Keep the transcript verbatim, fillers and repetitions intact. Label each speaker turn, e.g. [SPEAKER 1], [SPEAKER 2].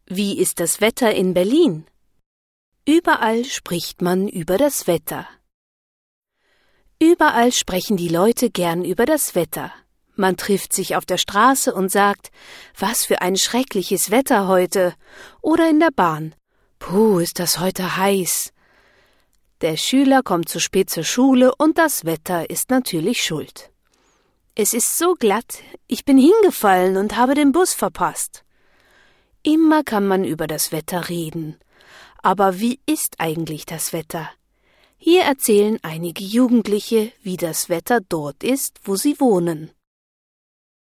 [SPEAKER 1] Wie ist das Wetter in Berlin? Überall spricht man über das Wetter. Überall sprechen die Leute gern über das Wetter. Man trifft sich auf der Straße und sagt, was für ein schreckliches Wetter heute. Oder in der Bahn, puh, ist das heute heiß. Der Schüler kommt zu spät zur Schule und das Wetter ist natürlich schuld. Es ist so glatt, ich bin hingefallen und habe den Bus verpasst. Immer kann man über das Wetter reden. Aber wie ist eigentlich das Wetter? Hier erzählen einige Jugendliche, wie das Wetter dort ist, wo sie wohnen.